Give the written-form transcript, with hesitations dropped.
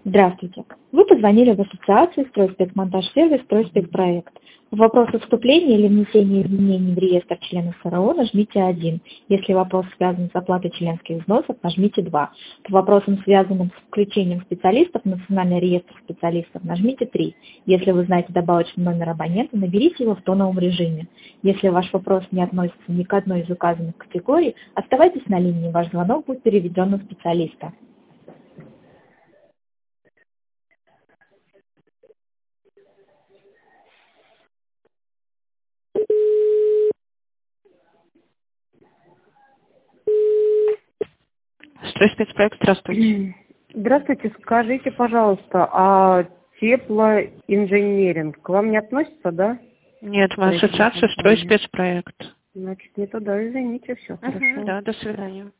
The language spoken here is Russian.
Здравствуйте. Вы позвонили в ассоциацию «Стройспецмонтаж-сервис», «Стройспецпроект». В вопросе вступления или внесения изменений в реестр членов СРО нажмите 1. Если вопрос связан с оплатой членских взносов, нажмите 2. По вопросам, связанным с включением специалистов в Национальный реестр специалистов, нажмите 3. Если вы знаете добавочный номер абонента, наберите его в тоновом режиме. Если ваш вопрос не относится ни к одной из указанных категорий, оставайтесь на линии, ваш звонок будет переведен на специалиста. Стройспецпроект, здравствуйте. Здравствуйте, скажите, пожалуйста, а теплоинженеринг к вам не относится, да? Нет, мы ассоциация «Стройспецпроект». Значит, не туда, извините, все, хорошо. Да, до свидания.